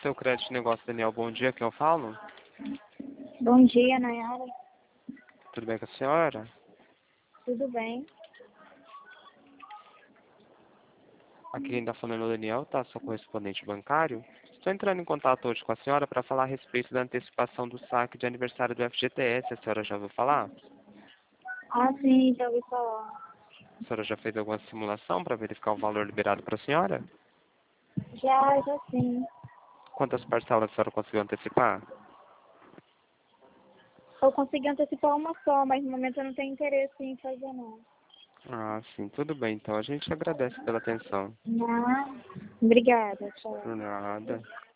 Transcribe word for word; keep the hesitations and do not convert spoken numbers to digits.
seu crédito de negócio, Daniel. Bom dia, quem eu falo? Bom dia, Nayara. Tudo bem com a senhora? Tudo bem? Aqui quem está falando é o Daniel, tá? Sou correspondente bancário. Estou entrando em contato hoje com a senhora para falar a respeito da antecipação do saque de aniversário do F G T S. A senhora já ouviu falar? Ah, sim, já ouvi falar. A senhora já fez alguma simulação para verificar o valor liberado para a senhora? Já, já sim. Quantas parcelas a senhora conseguiu antecipar? Eu consegui antecipar uma só, mas no momento eu não tenho interesse em fazer, não. Ah, sim, tudo bem. Então a gente agradece pela atenção. Não. Obrigada, tchau. Por nada.